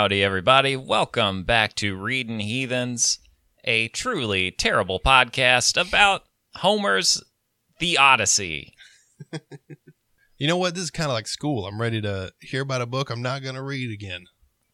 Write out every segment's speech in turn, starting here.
Howdy, everybody. Welcome back to Reading Heathens, a truly terrible podcast about Homer's The Odyssey. You know what? This is kind of like school. I'm ready to hear about a book I'm not going to read again.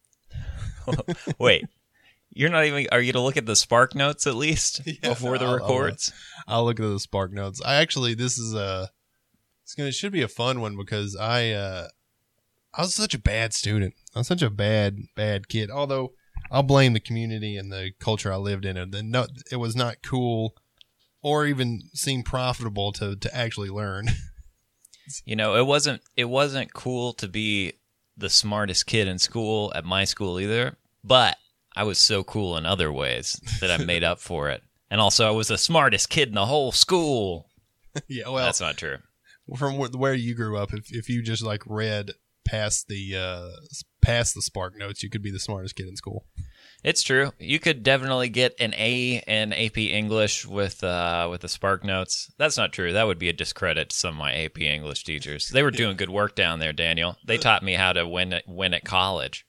Wait, you're not even... Are you going to look at the Spark Notes at least before the records? I'll look at the Spark Notes. This is it should be a fun one because I was such a bad student. I was such a bad kid. Although I'll blame the community and the culture I lived in. And no, it was not cool or even seem profitable to actually learn. You know, it wasn't cool to be the smartest kid in school at my school either. But I was so cool in other ways that I made up for it. And also, I was the smartest kid in the whole school. Yeah, well, that's not true. From where you grew up, if you just like read past the Spark Notes, you could be the smartest kid in school. It's true. You could definitely get an A in AP English with the Spark Notes. That's not true. That would be a discredit to some of my AP English teachers. They were doing good work down there, Daniel. They taught me how to win at college.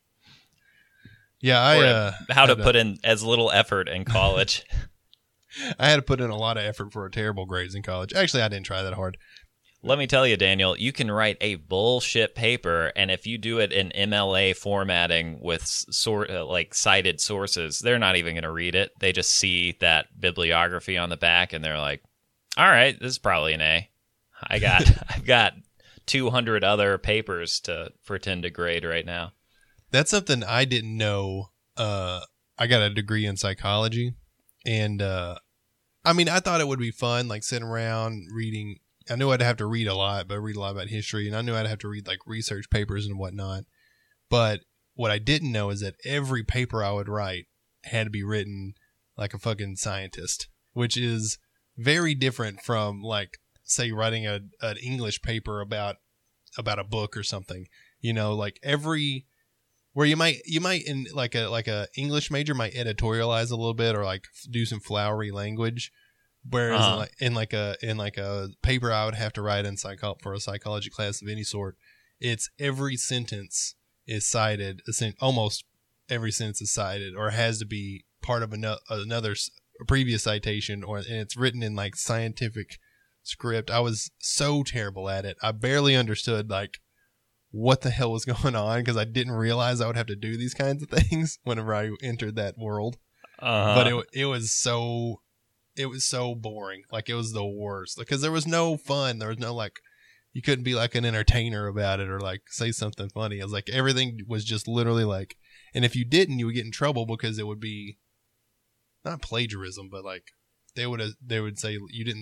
Yeah, how to put in as little effort in college. I had to put in a lot of effort for terrible grades in college. Actually, I didn't try that hard. Let me tell you, Daniel, you can write a bullshit paper, and if you do it in MLA formatting with cited sources, they're not even going to read it. They just see that bibliography on the back, and they're like, "All right, this is probably an A." I've got 200 other papers to pretend to grade right now. That's something I didn't know. I got a degree in psychology, and I thought it would be fun, like sitting around reading. I knew I'd have to read a lot, but I read a lot about history, and I knew I'd have to read like research papers and whatnot. But what I didn't know is that every paper I would write had to be written like a fucking scientist, which is very different from like, say, writing an English paper about a book or something. You know, like where you might in like a English major might editorialize a little bit or like do some flowery language. Whereas in like a paper I would have to write for a psychology class of any sort, it's every sentence is cited. Almost every sentence is cited or has to be part of a previous citation, and it's written in like scientific script. I was so terrible at it. I barely understood like what the hell was going on because I didn't realize I would have to do these kinds of things whenever I entered that world. But it was so boring. Like, it was the worst because there was no fun. There was no like, you couldn't be like an entertainer about it or like say something funny. It was like everything was just literally like, and if you didn't, you would get in trouble because it would be not plagiarism, but like they would say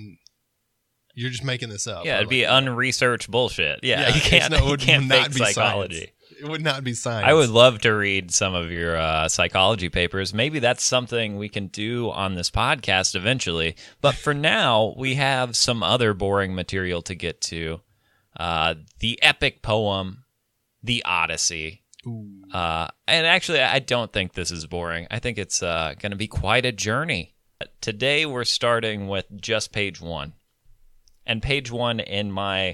you're just making this up. Yeah, it'd be unresearched bullshit. Yeah, you can't fake psychology. Science. It would not be science. I would love to read some of your psychology papers. Maybe that's something we can do on this podcast eventually. But for now, we have some other boring material to get to. The epic poem, The Odyssey. And actually, I don't think this is boring. I think it's going to be quite a journey. Today, we're starting with just page 1. And page 1 in my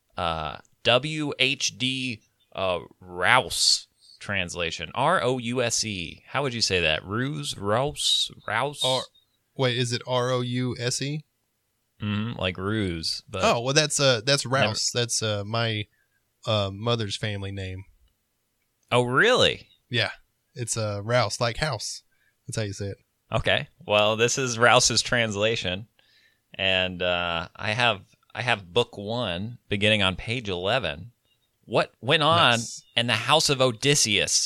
WHD Rouse translation. Rouse. How would you say that? Rouse? Wait, is it Rouse? Like ruse. But oh, well, that's Rouse. That's my mother's family name. Oh, really? Yeah, it's Rouse, like house. That's how you say it. Okay. Well, this is Rouse's translation, and I have book 1 beginning on page 11. What went on in the house of Odysseus?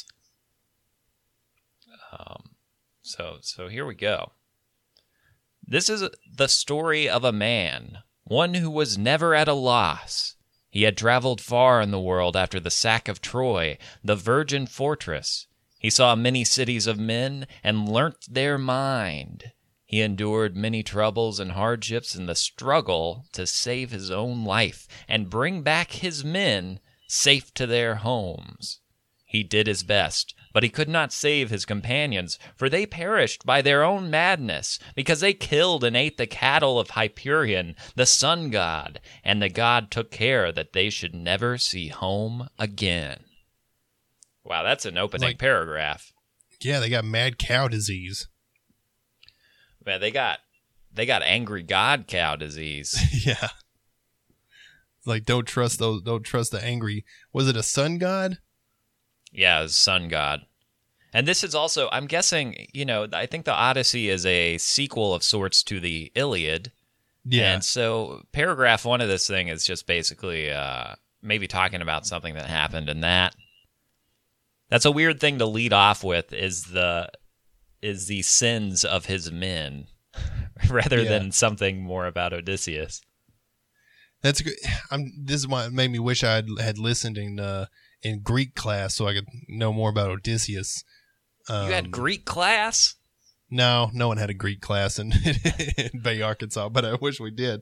So here we go. This is the story of a man, one who was never at a loss. He had traveled far in the world after the sack of Troy, the virgin fortress. He saw many cities of men and learnt their mind. He endured many troubles and hardships in the struggle to save his own life and bring back his men safe to their homes. He did his best, but he could not save his companions, for they perished by their own madness, because they killed and ate the cattle of Hyperion, the sun god, and the god took care that they should never see home again. Wow, that's an opening Like- paragraph. Yeah, they got mad cow disease. Man, they got angry god cow disease. Yeah. Like, don't trust the angry. Was it a sun god? Yeah, it was sun god. And this is also, I'm guessing, I think the Odyssey is a sequel of sorts to the Iliad. Yeah. And so paragraph 1 of this thing is just basically maybe talking about something that happened in that. That's a weird thing to lead off with is the sins of his men rather than something more about Odysseus. That's good. This is why it made me wish I had listened in Greek class so I could know more about Odysseus. You had Greek class? No one had a Greek class in Bay, Arkansas, but I wish we did.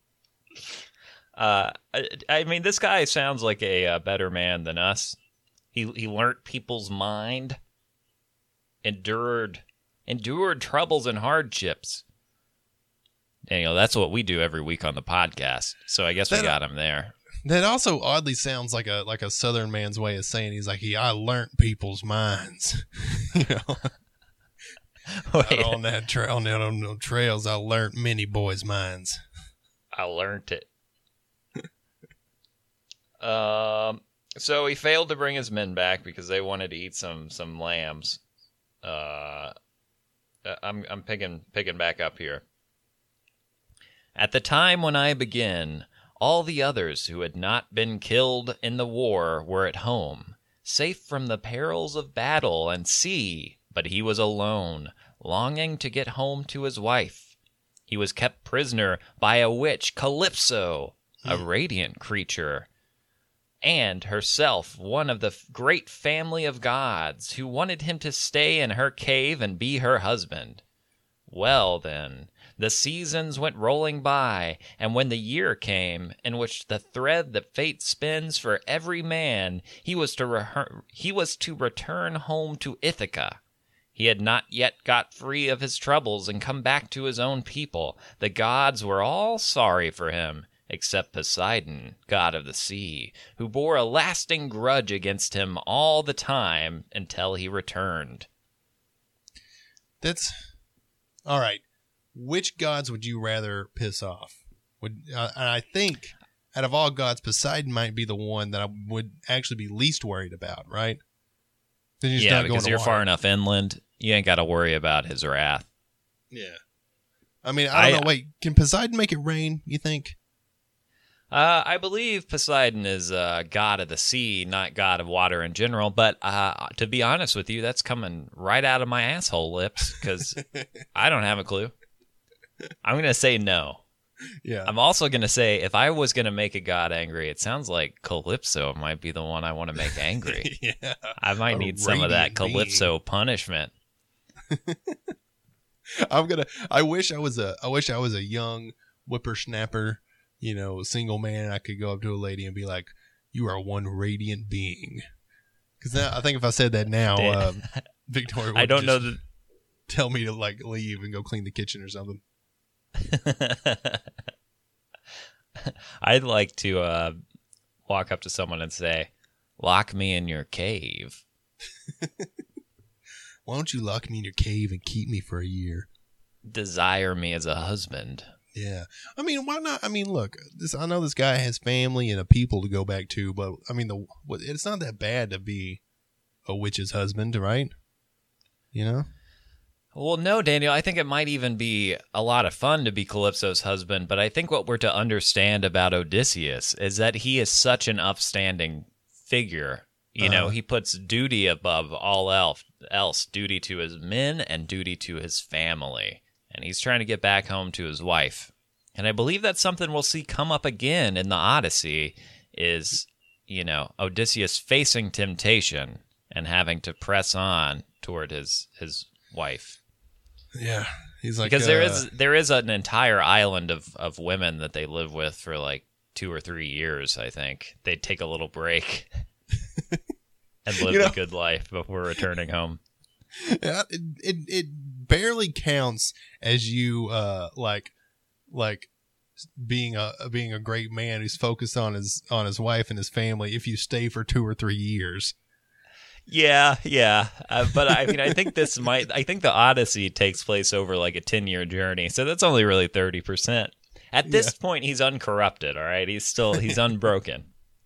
I mean, this guy sounds like a better man than us. He learnt people's mind, endured troubles and hardships. Daniel, that's what we do every week on the podcast. So I guess we got him there. That also oddly sounds like a Southern man's way of saying I learnt people's minds. Out on that trail, on them trails, I learnt many boys' minds. I learnt it. So he failed to bring his men back because they wanted to eat some lambs. I'm picking back up here. At the time when I begin, all the others who had not been killed in the war were at home, safe from the perils of battle and sea, but he was alone, longing to get home to his wife. He was kept prisoner by a witch, Calypso, a radiant creature, and herself one of the great family of gods, who wanted him to stay in her cave and be her husband. Well, then, the seasons went rolling by, and when the year came, in which the thread that fate spins for every man, he was to return home to Ithaca. He had not yet got free of his troubles and come back to his own people. The gods were all sorry for him, except Poseidon, god of the sea, who bore a lasting grudge against him all the time until he returned. That's all right. Which gods would you rather piss off? I think out of all gods, Poseidon might be the one that I would actually be least worried about, right? Yeah, because you're far enough inland, you ain't got to worry about his wrath. Yeah. I mean, I don't know. Wait, can Poseidon make it rain, you think? I believe Poseidon is god of the sea, not god of water in general. But to be honest with you, that's coming right out of my asshole lips because I don't have a clue. I'm going to say no. Yeah. I'm also going to say if I was going to make a god angry, it sounds like Calypso might be the one I want to make angry. Yeah. I might need some of that Calypso punishment. I wish I was a young whippersnapper, single man. I could go up to a lady and be like, "You are one radiant being." Because I think if I said that now, Victoria would tell me to leave and go clean the kitchen or something. I'd like to walk up to someone and say, "Lock me in your cave." Why don't you lock me in your cave and keep me for a year? Desire me as a husband. Yeah. I mean, why not? I mean, look, I know this guy has family and a people to go back to, but I mean, it's not that bad to be a witch's husband, right? Well, no, Daniel, I think it might even be a lot of fun to be Calypso's husband, but I think what we're to understand about Odysseus is that he is such an upstanding figure. He puts duty above all else, duty to his men and duty to his family. And he's trying to get back home to his wife. And I believe that's something we'll see come up again in the Odyssey is, Odysseus facing temptation and having to press on toward his wife. Yeah. He's like, because there is an entire island of women that they live with for 2 or 3 years, I think. They take a little break and live a good life before returning home. It barely counts as you being a great man who's focused on his wife and his family if you stay for 2 or 3 years. Yeah. But I mean, I think the Odyssey takes place over like a 10-year journey. So that's only really 30%. At this point, he's uncorrupted, all right? He's unbroken.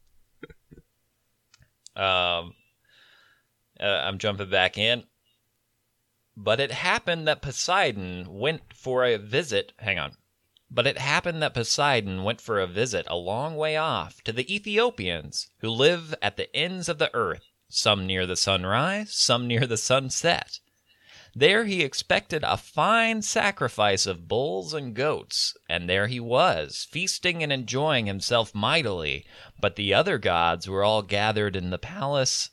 I'm jumping back in. But it happened that Poseidon went for a visit. Hang on. But it happened that Poseidon went for a visit a long way off to the Ethiopians, who live at the ends of the earth, some near the sunrise, some near the sunset. There he expected a fine sacrifice of bulls and goats, and there he was, feasting and enjoying himself mightily. But the other gods were all gathered in the palace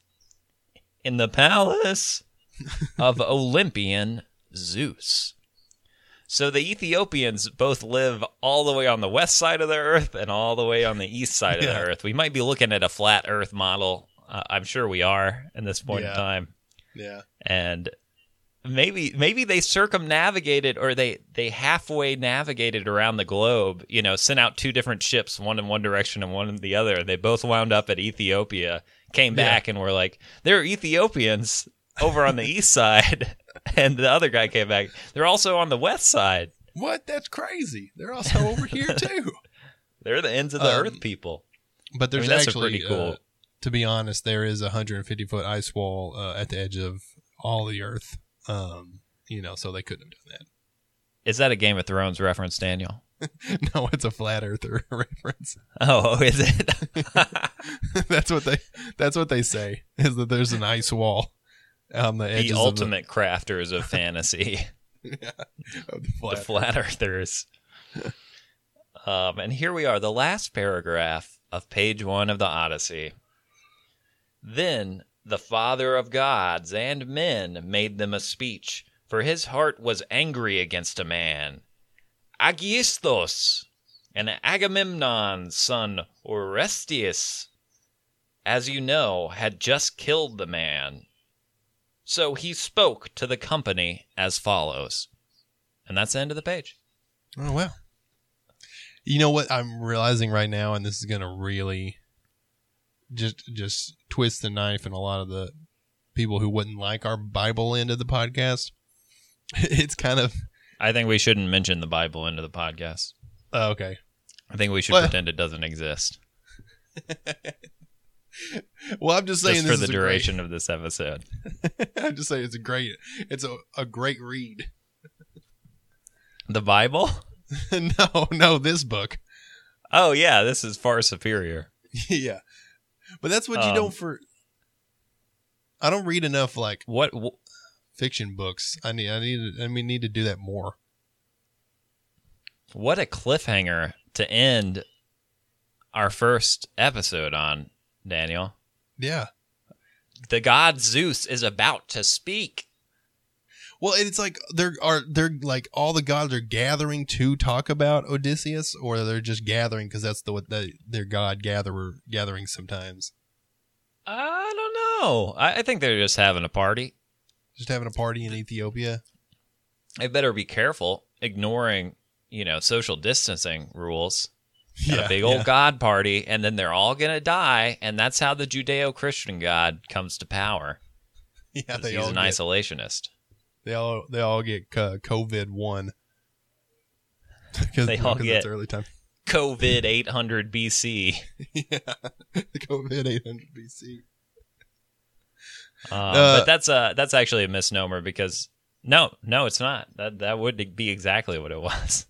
of Olympian Zeus. So the Ethiopians both live all the way on the west side of the earth and all the way on the east side of the earth. We might be looking at a flat earth model. I'm sure we are in this point in time. Yeah. And maybe they circumnavigated, or they halfway navigated around the globe, sent out two different ships, one in one direction and one in the other. They both wound up at Ethiopia, came back and were like, there are Ethiopians over on the east side. And the other guy came back. They're also on the west side. What? That's crazy. They're also over here too. They're the ends of the earth people. But there's that's actually, pretty cool. To be honest, there is a 150-foot ice wall at the edge of all the earth. So they couldn't have done that. Is that a Game of Thrones reference, Daniel? No, it's a flat earther reference. Oh, is it? That's what they say, is that there's an ice wall on the edges. The ultimate crafters of fantasy. The flat earthers. And here we are, the last paragraph of page 1 of the Odyssey. Then the Father of gods and men made them a speech, for his heart was angry against a man, Aegisthus, and Agamemnon's son Orestes, as you know, had just killed the man. So he spoke to the company as follows. And that's the end of the page. Oh, well. You know what I'm realizing right now, and this is going to really just twist the knife in a lot of the people who wouldn't like our Bible end of the podcast. It's kind of... I think we shouldn't mention the Bible end of the podcast. Okay. I think we should pretend it doesn't exist. Well, I'm just saying just for the duration of this episode. I'm just saying it's a great read. The Bible? No, this book. Oh yeah, this is far superior. Yeah, but that's what you don't I don't read enough what fiction books. I need to do that more. What a cliffhanger to end our first episode on, Daniel. Yeah. The god Zeus is about to speak. Well, it's like they're like all the gods are gathering to talk about Odysseus, or they're just gathering because that's their god gathering sometimes. I don't know. I think they're just having a party. Just having a party in Ethiopia. They better be careful ignoring, social distancing rules. Got a big old god party, and then they're all gonna die, and that's how the Judeo-Christian God comes to power. Yeah, he's an isolationist. They all get COVID-1. They all get early time. COVID 800 BC. Yeah, COVID 800 BC. But that's actually a misnomer because no, it's not. That would be exactly what it was.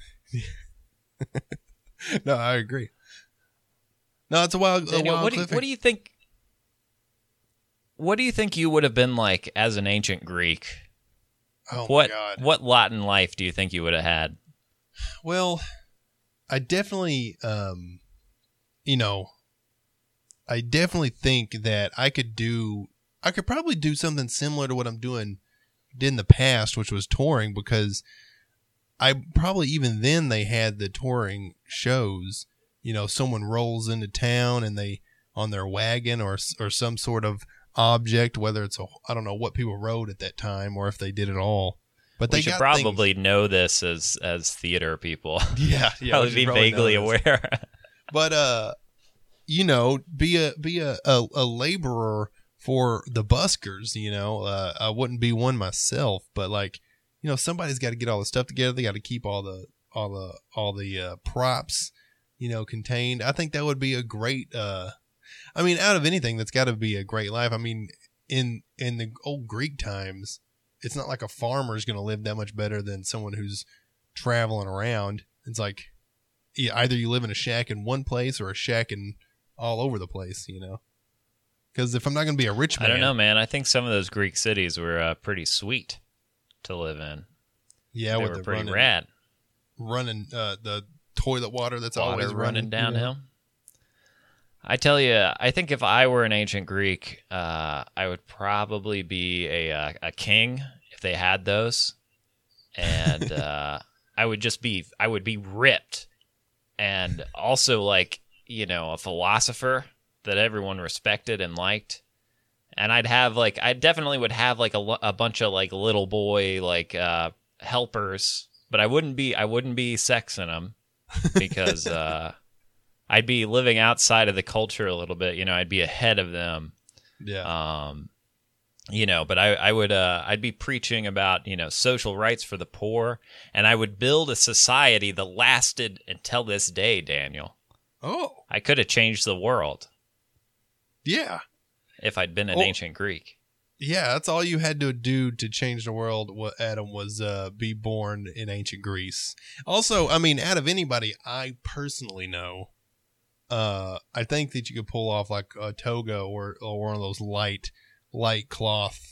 No, I agree. No, it's a wild. Daniel, what do you think? What do you think you would have been like as an ancient Greek? Oh my God! What lot in life do you think you would have had? Well, I definitely, I definitely think that I could probably do something similar to what I'm did in the past, which was touring, because I probably even then they had the touring shows. Someone rolls into town and they on their wagon or some sort of object, whether it's I don't know what people rode at that time or if they did it all. But we should probably know this as theater people. Yeah, probably be vaguely aware. But be a laborer for the buskers. I wouldn't be one myself, but like, somebody's got to get all the stuff together. They got to keep all the props, contained. I think that would be a great. Out of anything, that's got to be a great life. I mean, in the old Greek times, it's not like a farmer is going to live that much better than someone who's traveling around. It's like, either you live in a shack in one place or a shack in all over the place, Because if I'm not going to be a rich man, I don't know, man. I think some of those Greek cities were pretty sweet to live in. Yeah, they with were the pretty rad. Running the toilet water that's always running downhill. I tell you, I think if I were an ancient Greek, I would probably be a king if they had those, and I would be ripped, and also like a philosopher that everyone respected and liked, and I definitely would have like a bunch of like little boy like helpers, but I wouldn't be sexing them because. I'd be living outside of the culture a little bit, I'd be ahead of them. Yeah. But I would, I'd be preaching about, social rights for the poor, and I would build a society that lasted until this day, Daniel. Oh. I could have changed the world. Yeah. If I'd been an ancient Greek. Yeah, that's all you had to do to change the world, Adam, was be born in ancient Greece. Also, out of anybody I personally know, I think that you could pull off like a toga or one of those light cloth,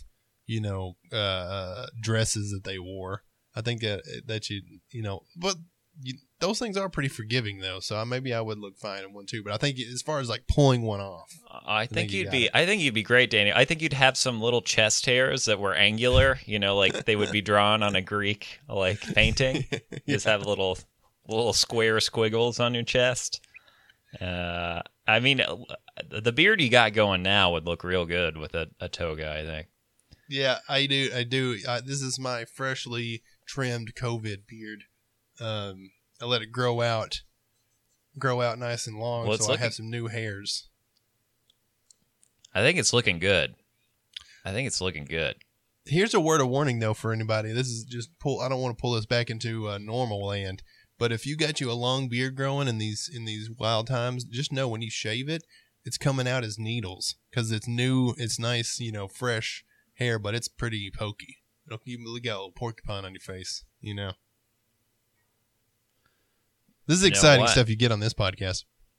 dresses that they wore. I think that but those things are pretty forgiving though. So maybe I would look fine in one too. But I think as far as like pulling one off, I think you'd be great, Daniel. I think you'd have some little chest hairs that were angular, like they would be drawn on a Greek like painting. Yeah. Just have little square squiggles on your chest. The beard you got going now would look real good with a toga, I think. Yeah, I do. This is my freshly trimmed COVID beard. I let it grow out nice and long, I have some new hairs. I think it's looking good. Here's a word of warning, though, for anybody. This is just I don't want to pull this back into normal land. But if you got you a long beard growing in these wild times, just know when you shave it, it's coming out as needles because it's new, it's nice, fresh hair, but it's pretty pokey. You got a little porcupine on your face, This is exciting stuff you get on this podcast.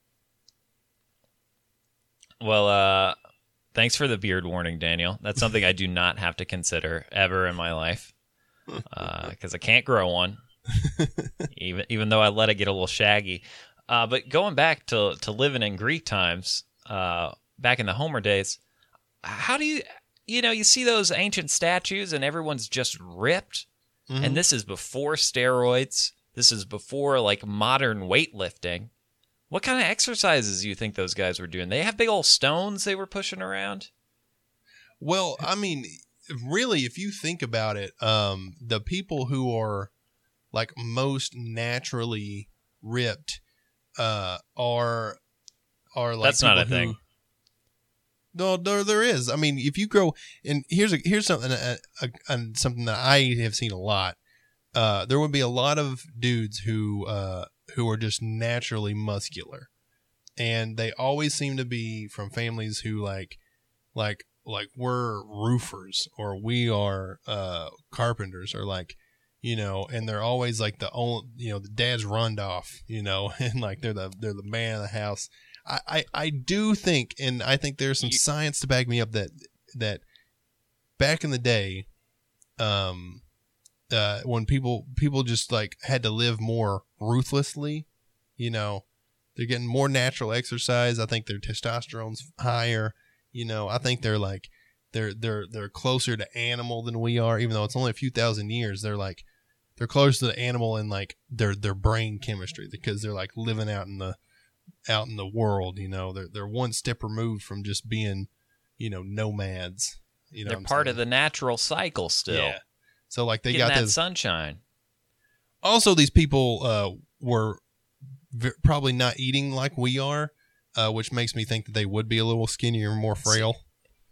Well, thanks for the beard warning, Daniel. That's something I do not have to consider ever in my life because I can't grow one. even though I let it get a little shaggy. But going back to living in Greek times, back in the Homer days, how do you see those ancient statues and everyone's just ripped? Mm-hmm. And this is before steroids. This is before like modern weightlifting. What kind of exercises do you think those guys were doing? They have big old stones they were pushing around? Well, really, if you think about it, the people who are like most naturally ripped are like that's not a thing. No, there is. If you grow, and here's something something that I have seen a lot. There would be a lot of dudes who are just naturally muscular, and they always seem to be from families who like we're roofers or we are carpenters or like. And they're always like the only, the dad's runned off, and like they're the man of the house. I do think, and I think there's some science to back me up that back in the day, when people just like had to live more ruthlessly, they're getting more natural exercise. I think their testosterone's higher. I think they're like they're closer to animal than we are, even though it's only a few thousand years. They're closer to the animal in like their brain chemistry because they're like living out in the world. They're one step removed from just being, nomads. They're part of the natural cycle still. Yeah. So like they getting got that this sunshine. Also, these people were probably not eating like we are, which makes me think that they would be a little skinnier and more frail.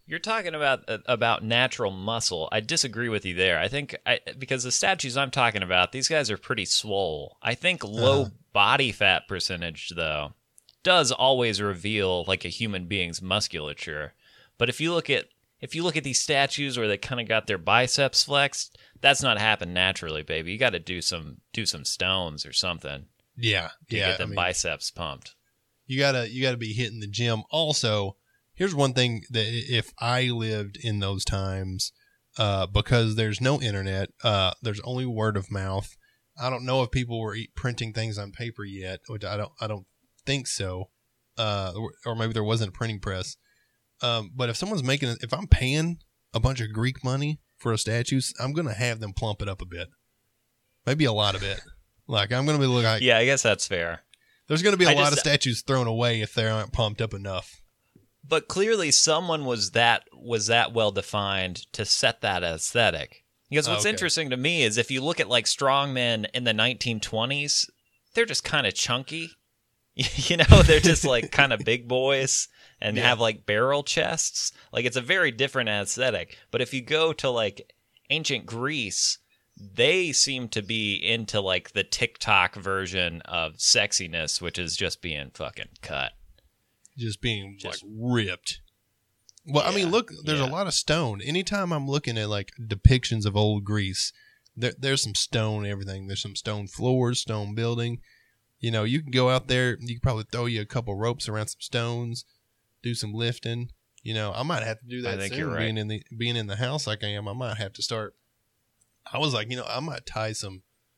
You're talking about natural muscle. I disagree with you there. I think because the statues I'm talking about, these guys are pretty swole. I think Uh-huh. low body fat percentage though does always reveal like a human being's musculature. But if you look at these statues where they kind of got their biceps flexed, that's not happened naturally, baby. You got to do some stones or something Yeah, to yeah. get them biceps pumped. You gotta be hitting the gym. Also, here's one thing that if I lived in those times, because there's no internet, there's only word of mouth. I don't know if people were printing things on paper yet, which I don't think so. Or maybe there wasn't a printing press. But if someone's if I'm paying a bunch of Greek money for a statue, I'm gonna have them plump it up a bit, maybe a lot of it. Like I'm gonna be like, Yeah, I guess that's fair. there's gonna be a I lot just of statues thrown away if they aren't pumped up enough. But clearly, someone was that well defined to set that aesthetic. Because what's Okay. interesting to me is if you look at like strongmen in the 1920s, they're just kind of chunky. They're just like kind of big boys and Yeah. have like barrel chests. Like it's a very different aesthetic. But if you go to like ancient Greece, they seem to be into like the TikTok version of sexiness, which is just being fucking cut. Just being Just- like ripped. Well, I mean, Yeah, look, there's a yeah. lot of stone. Anytime I'm looking at like depictions of old Greece, there's some stone, everything. There's some stone floors, stone building. You can go out there. You can probably throw you a couple ropes around some stones, do some lifting. I might have to do that I think soon. you're right. Being in the house like I am, I might have to start. I was like, I might tie some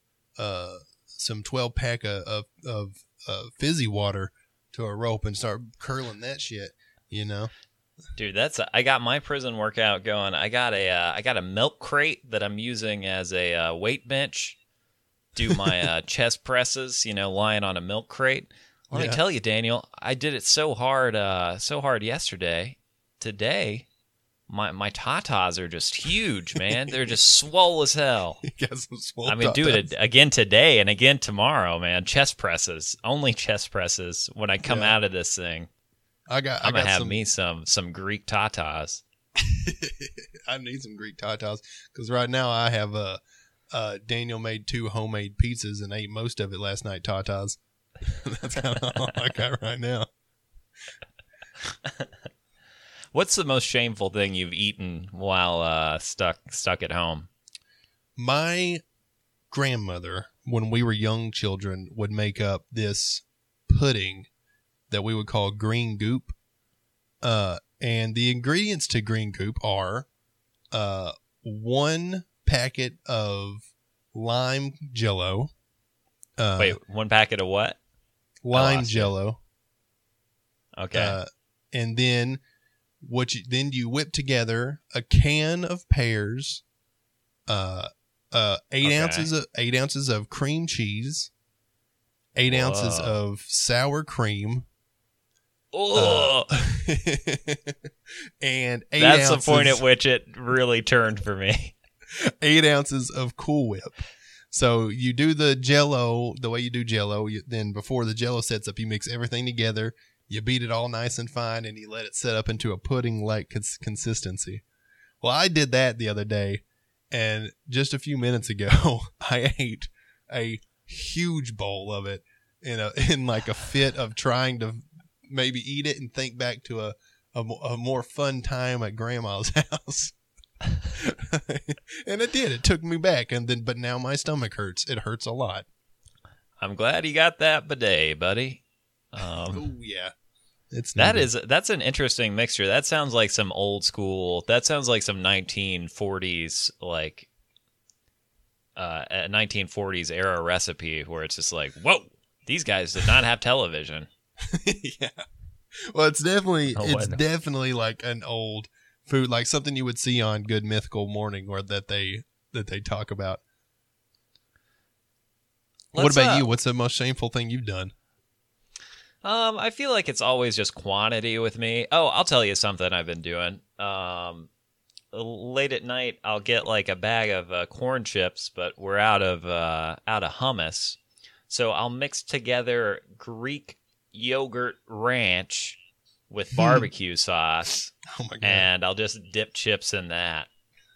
12 pack of fizzy water to a rope and start curling that shit. Dude, I got my prison workout going. I got a milk crate that I'm using as a weight bench. Do my chest presses, lying on a milk crate. Let me Yeah. tell you, Daniel, I did it so hard yesterday. Today, my tatas are just huge, man. They're just swole as hell. You got some swole I'm gonna do tatas. it again today and again tomorrow, man. Chest presses, only chest presses. When I come Yeah. out of this thing, I I'm got gonna have some, me some Greek tatas. I need some Greek tatas because right now I have Daniel made 2 homemade pizzas and ate most of it last night. Tatas. That's kind of all I got right now. What's the most shameful thing you've eaten while stuck at home? My grandmother, when we were young children, would make up this pudding that we would call green goop. And the ingredients to green goop are 1 packet of lime jello. Wait, 1 packet of what? Lime lost you. jello. Okay. And then you whip together a can of pears, 8 Okay. ounces of cream cheese, 8 ounces Whoa. of sour cream, Ugh. and 8 That's ounces, the point at which it really turned for me. 8 ounces of Cool Whip. So you do the jello the way you do jello. Then before the jello sets up, you mix everything together. You beat it all nice and fine, and you let it set up into a pudding-like consistency. Well, I did that the other day, and just a few minutes ago, I ate a huge bowl of it in like a fit of trying to maybe eat it and think back to a more fun time at Grandma's house. And it did. It took me back, but now my stomach hurts. It hurts a lot. I'm glad you got that bidet, buddy. Oh yeah, That's an interesting mixture. That sounds like some old school. That sounds like some 1940s like a 1940s era recipe where it's just like, whoa, these guys did not have television. yeah. Well, it's definitely Oh, it's what? definitely like an old food, like something you would see on Good Mythical Morning, or that they talk about. What about you? What's the most shameful thing you've done? I feel like it's always just quantity with me. Oh, I'll tell you something I've been doing. Late at night, I'll get like a bag of corn chips, but we're out of hummus. So I'll mix together Greek yogurt ranch with barbecue sauce, Oh my god! and I'll just dip chips in that.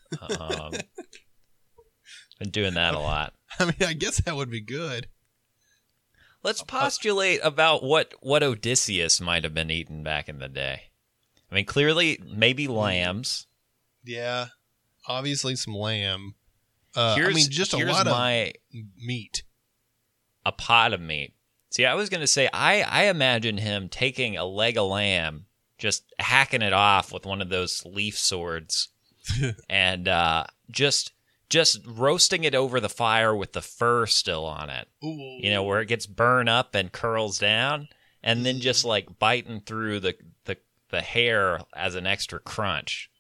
Been doing that a lot. I mean, I guess that would be good. Let's postulate about what Odysseus might have been eating back in the day. I mean, clearly, maybe lambs. Yeah, obviously some lamb. Here's just a lot of meat. A pot of meat. See, I was going to say, I imagine him taking a leg of lamb, just hacking it off with one of those leaf swords, and just roasting it over the fire with the fur still on it. Ooh. You know, where it gets burned up and curls down, and then just like biting through the hair as an extra crunch.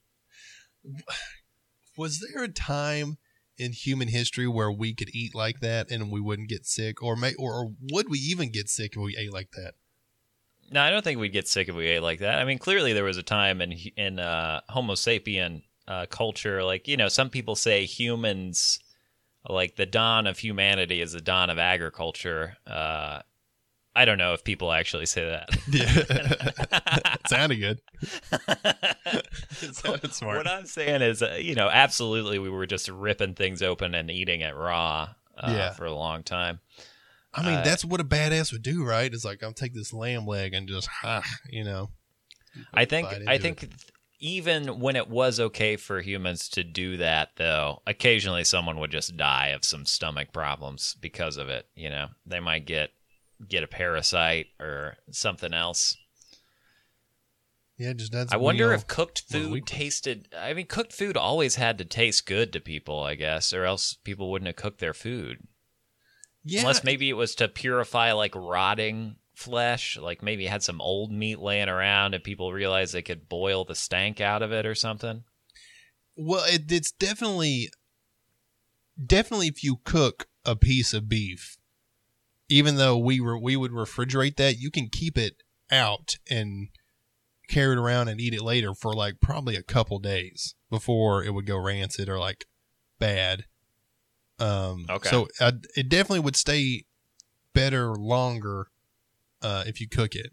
Was there a time in human history where we could eat like that and we wouldn't get sick, or would we even get sick if we ate like that? No, I don't think we'd get sick if we ate like that. I mean, clearly there was a time in Homo sapien culture, like, you know, some people say humans, like the dawn of humanity is the dawn of agriculture. I don't know if people actually say that. Yeah. It sounded good. It sounded smart. What I'm saying is, you know, absolutely we were just ripping things open and eating it raw for a long time. I mean, that's what a badass would do, right? It's like, I'll take this lamb leg and just, you know. I think even when it was okay for humans to do that, though, occasionally someone would just die of some stomach problems because of it. You know, they might get a parasite or something else. Yeah, just that's. I wonder if cooked food tasted. I mean, cooked food always had to taste good to people, I guess, or else people wouldn't have cooked their food. Yeah. Unless maybe it was to purify like rotting flesh, like maybe it had some old meat laying around and people realized they could boil the stank out of it or something. Well, it's definitely if you cook a piece of beef, even though we would refrigerate that, you can keep it out and carry it around and eat it later for like probably a couple days before it would go rancid or like bad. Okay. So it definitely would stay better longer if you cook it.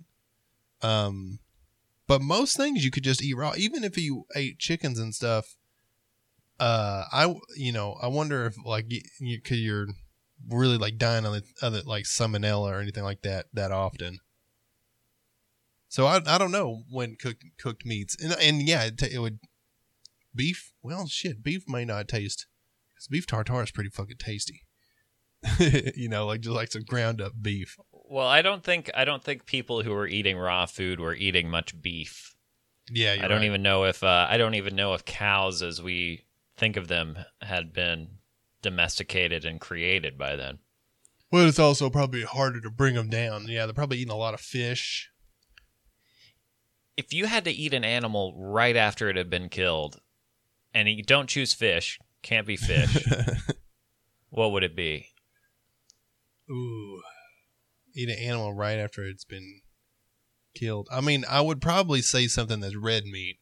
But most things you could just eat raw. Even if you ate chickens and stuff, I wonder if like you're really like dying of like salmonella or anything like that often. So I don't know when cooked meats and yeah it would beef. Well, shit, beef may not taste. Because beef tartare is pretty fucking tasty. You know, like just like some ground up beef. Well, I don't think people who were eating raw food were eating much beef. Yeah, I don't even know if cows, as we think of them, had been domesticated and created by then. Well, it's also probably harder to bring them down. Yeah, they're probably eating a lot of fish. If you had to eat an animal right after it had been killed, and you don't choose fish, can't be fish, what would it be? Ooh, eat an animal right after it's been killed. I mean, I would probably say something that's red meat,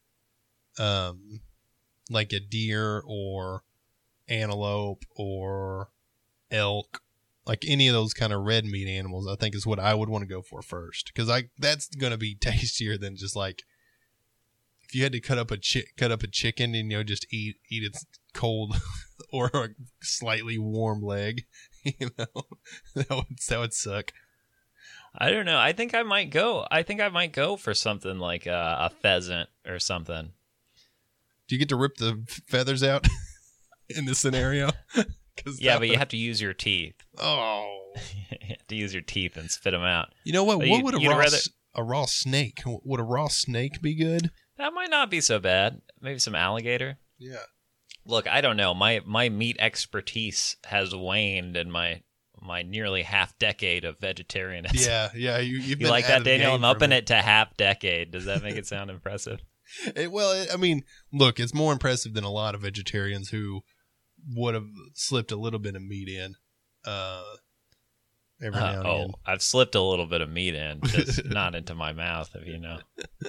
like a deer or antelope or elk, like any of those kind of red meat animals. I think is what I would want to go for first, because that's going to be tastier than just like if you had to cut up a chicken and just eat its cold or a slightly warm leg. That would suck. I don't know. I think I might go for something like a pheasant or something. Do you get to rip the feathers out in this scenario? Yeah, but you have to use your teeth. Oh. You have to use your teeth and spit them out. You know what? What would a raw snake? Would a raw snake be good? That might not be so bad. Maybe some alligator. Yeah. Look, I don't know. My meat expertise has waned in my nearly half decade of vegetarianism. Yeah. You like that, Daniel? I'm upping it to half decade. Does that make it sound impressive? I mean, look, it's more impressive than a lot of vegetarians who would have slipped a little bit of meat in every now and again. I've slipped a little bit of meat in, just not into my mouth, if you know.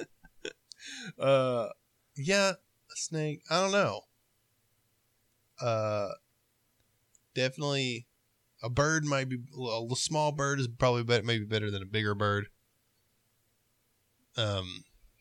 Yeah, a snake. I don't know. Definitely a bird might be a small bird is probably maybe better than a bigger bird.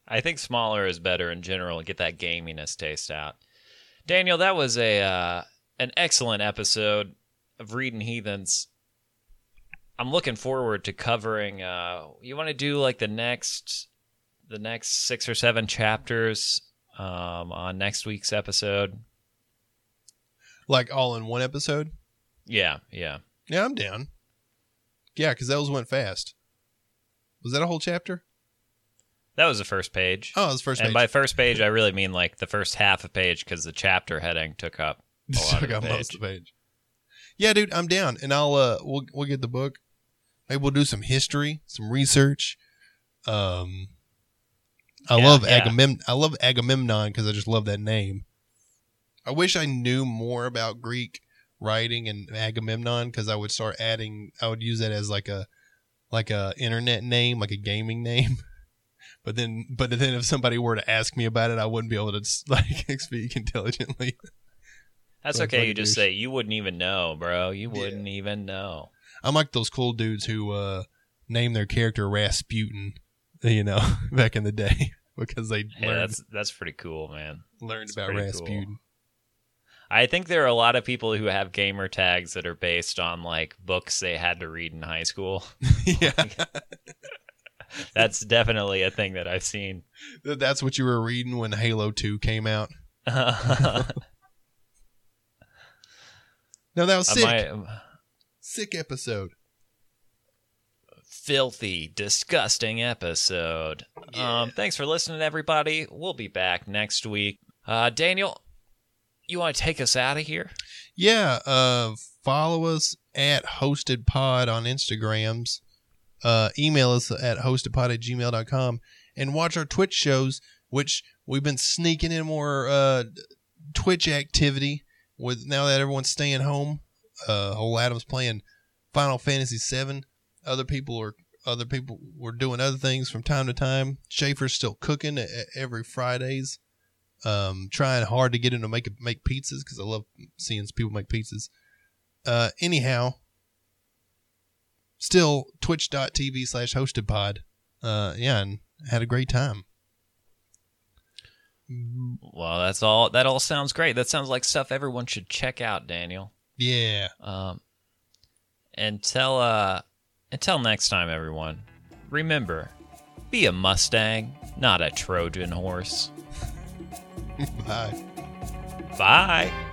I think smaller is better in general. Get that gaminess taste out. Daniel, that was an excellent episode of Reading Heathens. I'm looking forward to covering. You want to do like the next 6 or 7 chapters on next week's episode? Like all in one episode? Yeah. Yeah, I'm down. Yeah, because those went fast. Was that a whole chapter? That was the first page. Oh, it was the first page. And by first page, I really mean like the first half a page because the chapter heading took up a lot of the page. Most of the page. Yeah, dude, I'm down, and I'll we'll get the book. Maybe we'll do some history, some research. I love Agamemnon because I just love that name. I wish I knew more about Greek writing and Agamemnon because I would start adding. I would use that as like a internet name, like a gaming name. But then if somebody were to ask me about it, I wouldn't be able to like speak intelligently. That's okay. You just say you wouldn't even know, bro. You wouldn't even know. I'm like those cool dudes who name their character Rasputin, back in the day because they learned. That's pretty cool, man. Learned about Rasputin. Cool. I think there are a lot of people who have gamer tags that are based on like books they had to read in high school. Yeah. That's definitely a thing that I've seen. That's what you were reading when Halo 2 came out. No, that was sick. Sick episode. Filthy, disgusting episode. Yeah. Thanks for listening, everybody. We'll be back next week. Daniel, you want to take us out of here? Yeah. Follow us at HostedPod on Instagrams. Email us at hostedpod@gmail.com and watch our Twitch shows, which we've been sneaking in more Twitch activity with now that everyone's staying home. Whole Adam's playing Final Fantasy VII. Other people were doing other things from time to time. Schaefer's still cooking every Fridays. Trying hard to get him to make pizzas because I love seeing people make pizzas. Anyhow. Still, twitch.tv/hostedpod. And had a great time. Well, that all sounds great. That sounds like stuff everyone should check out, Daniel. Yeah. Until next time, everyone, remember, be a Mustang, not a Trojan horse. Bye. Bye.